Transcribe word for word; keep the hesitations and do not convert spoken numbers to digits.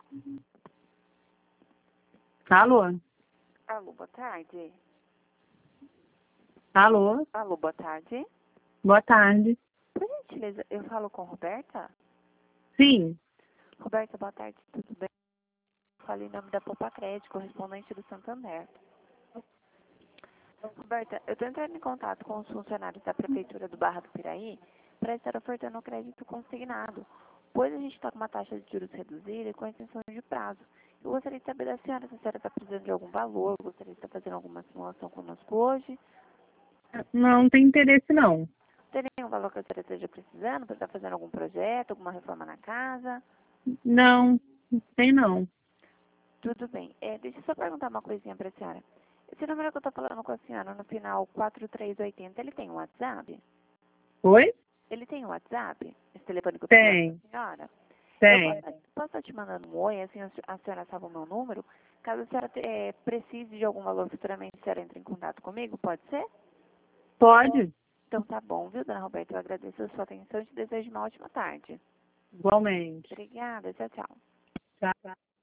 Alô? Alô, boa tarde. Alô? Alô, boa tarde. Boa tarde. Por gentileza, eu falo com Roberta? Sim. Roberta, boa tarde, tudo bem? Falo em nome da Poupa Crédito, correspondente do Santander. Roberta, eu estou entrando em contato com os funcionários da Prefeitura do Barra do Piraí para estar ofertando crédito consignado, pois a gente está com uma taxa de juros reduzida e com extensão de prazo. Eu gostaria de saber da senhora se a senhora está precisando de algum valor, gostaria de estar fazendo alguma simulação conosco hoje. Não, não tem interesse não. Tem nenhum valor que a senhora esteja precisando para estar fazendo algum projeto, alguma reforma na casa? Não, não tem não. Tudo bem. É, deixa eu só perguntar uma coisinha para a senhora. Esse número que eu estou falando com a senhora no final quatro três oito zero, ele tem um WhatsApp? Oi? Ele tem um WhatsApp? Esse telefone que eu estou falando com Tem, a senhora? Eu tem. posso, posso estar te mandando um oi, assim a se- a senhora sabe o meu número? Caso a senhora eh, precise de algum valor futuramente, a senhora entre em contato comigo, pode ser? Pode? Então tá bom, viu, dona Roberta? Eu agradeço a sua atenção e te desejo uma ótima tarde. Igualmente. Obrigada, tchau, tchau. Tchau.